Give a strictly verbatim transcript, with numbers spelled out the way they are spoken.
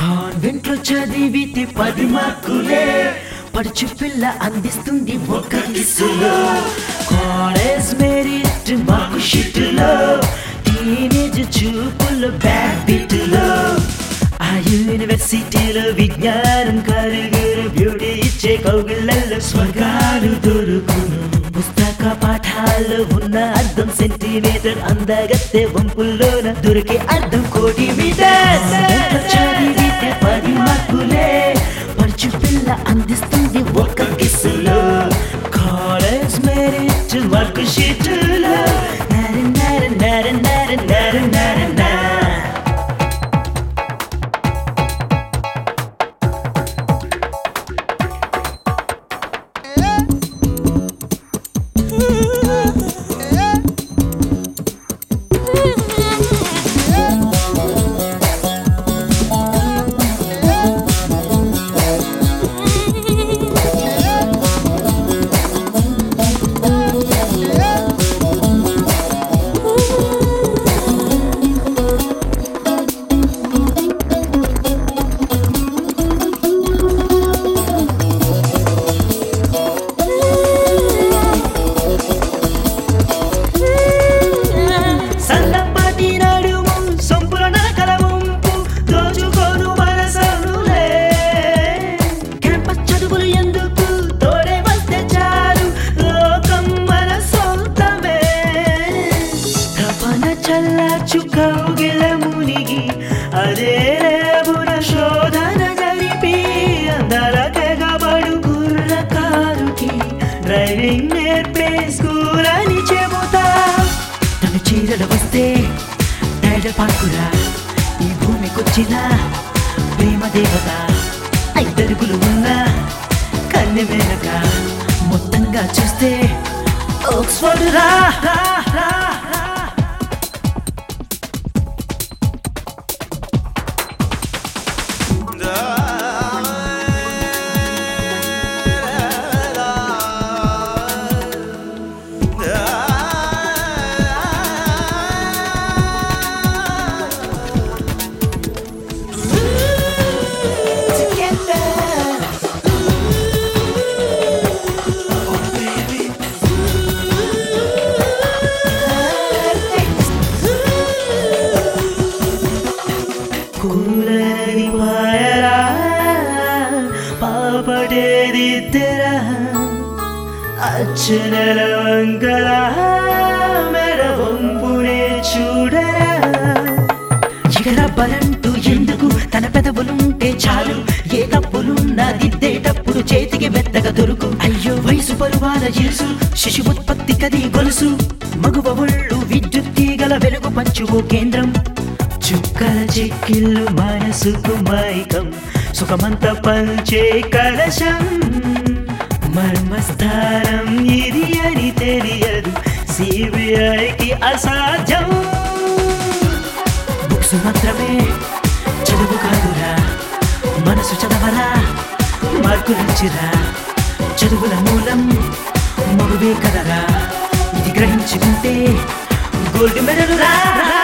కాన్వెంట్లో చదివితే పది మార్కులే పడుచు పిల్ల అందిస్తుంది ఒక కిస్సులో. కాలేజ్ మెరిట్ మార్కు షీట్లో టీనేజ్ చూపుల్లో బ్యాక్ బిట్లో. ఆ యూనివర్సిటీలో విజ్ఞానం కరుగురు బ్యూటీ ఇచ్చే కౌగిళ్ళల్లో స్వర్గాలు దొరుకును. పుస్తక పాఠాల్లో ఉన్న అర్థం సెంటీమీటర్ అందగత్తె వంపుల్లోన దొరికే అర్థం కోటి మీటర్. చదివితే పది మార్కులే పడుచు పిల్ల అందిస్తుంది ఒక కిస్సులో. కాలేజ్ మెరిట్ మార్కు షీట్లో నర నర నర నర నర నర నర. కౌగిల మునిగి అదే రేవున శోధన జరిపి అందరకెగబడు కుర్రకారుకి డ్రైవింగ్ నేర్పే స్కూల్ అని చెబుతా. తను చీరల వస్తే టైడల్ పార్కురా ఈ భూమికొచ్చిన ప్రేమ దేవత. ఐదరుగులు ఉన్న కన్నె వెనక మొత్తంగా చూస్తే ఆక్స్ఫర్డ్ రా. కూలని పాయరా పాపడేది తెరా అచ్చనల వంకరా మెడ వంపునే చూడరా. ఎగర బలంటూ ఎందుకు తన పెదవులుంటే చాలు ఏ తప్పులున్నా దిద్దేటప్పుడు చేతికి మెత్తగా దొరుకు. అయ్యో వయసు పరువాల యేసు శిశువుత్పత్తి కది గొలుసు. మగువ ఒళ్ళు విద్యుత్ తీగల వెలుగు పంచుకో కేంద్రం. చుక్కల చెక్కిళ్ళు మనసుకు మైకం సుఖమంత పంచే కలశం. మర్మస్థానం ఇది అని తెలియదు సిబిఐకి అసాధ్యం. బుక్స్ మాత్రమే చదువు కాదురా మనసు చదవరా మార్కులుచ్చిరా. చదువుల మూలం మగువే కదరా ఇది గ్రహించుకుంటే గోల్డ్ మెడల్ రా.